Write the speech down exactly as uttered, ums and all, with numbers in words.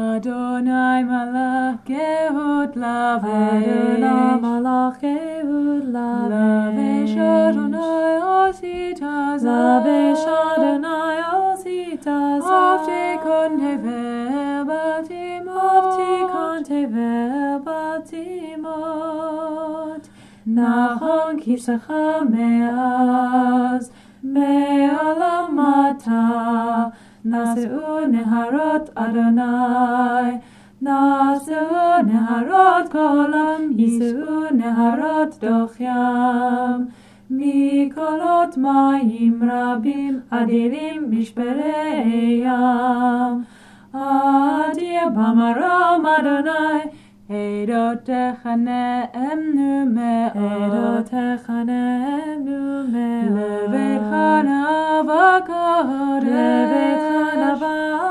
Adonai malach gehud lavesh. Adonai malach gehud lavesh. Lavesh Adonai ositas. Lavesh Adonai ositas. Avtikon tevel batimot. Avtikon tevel batimot. Nachon kisacha me'az me'alamata. Naseu neharot Adonai. Naseu neharot kolam. Yiseu neharot dochyam. Mikolot mayim rabim. Adilim mishperei yam. Adir bamarom Adonai. Edotecha ne'emnu me'od. Edotecha ne'emnu me'od. Levecha navakod. Levecha navakod.